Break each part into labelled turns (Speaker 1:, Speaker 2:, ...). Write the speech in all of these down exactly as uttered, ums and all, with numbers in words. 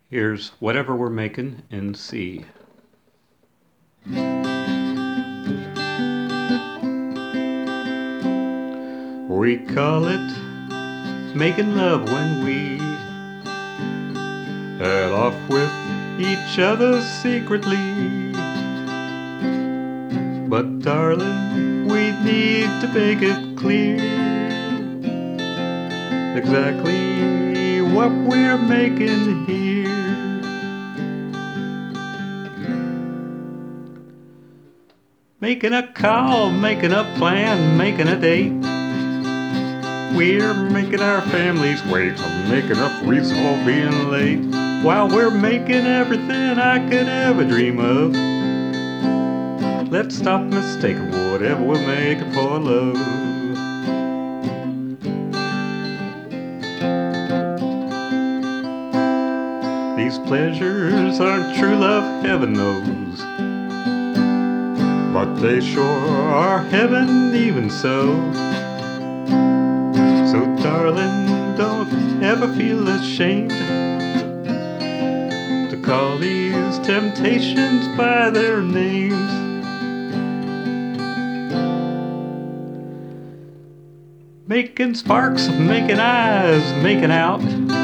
Speaker 1: Here's Whatever We're Making in C. We call it making love when we head off with each other secretly. But darling, we need to make it clear exactly what we're making here. Making a call, making a plan, making a date. We're making our families wait, making up reasons for being late, while we're making everything I could ever dream of. Let's stop mistaking whatever we're making for love. These pleasures aren't true love, heaven knows, but they sure are heaven even so. So darling, don't ever feel ashamed to call these temptations by their names. Making sparks, making eyes, making out.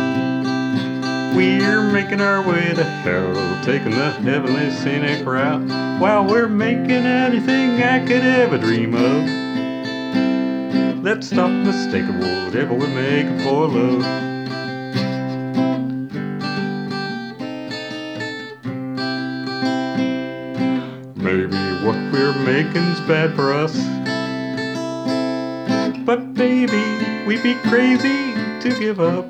Speaker 1: We're making our way to hell, taking the heavenly scenic route, while we're making anything I could ever dream of. Let's stop mistaking whatever we're making for love. Maybe what we're making's bad for us, but baby, we'd be crazy to give up.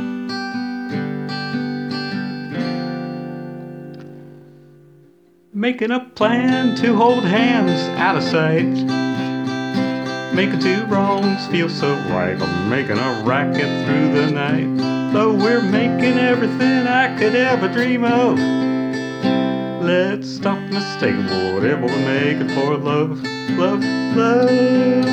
Speaker 1: Making a plan to hold hands out of sight, making two wrongs feel so right, I'm making a racket through the night, though we're making everything I could ever dream of. Let's stop mistaking whatever we're making for love, love, love.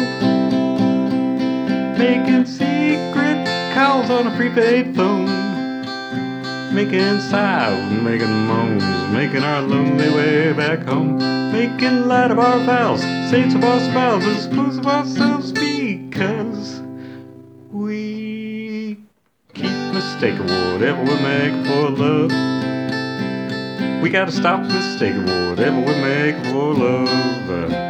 Speaker 1: Making secret calls on a prepaid phone, making sighs, making moans, making our lonely way back home, making light of our vows, saints of our spouses, fools of ourselves, because we keep mistaking whatever we make for love. We gotta stop mistaking whatever we make for love.